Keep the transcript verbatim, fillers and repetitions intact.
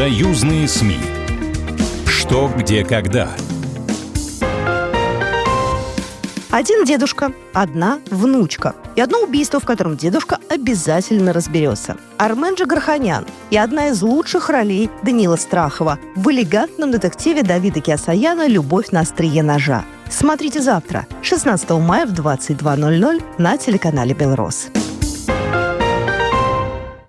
Союзные СМИ. Что, где, когда. Один дедушка, одна внучка и одно убийство, в котором дедушка обязательно разберется. Армен Джигарханян и одна из лучших ролей Даниила Страхова в элегантном детективе Давида Киасаяна «Любовь на острие ножа». Смотрите завтра, шестнадцатого мая в двадцать два ноль ноль на телеканале «Белрос».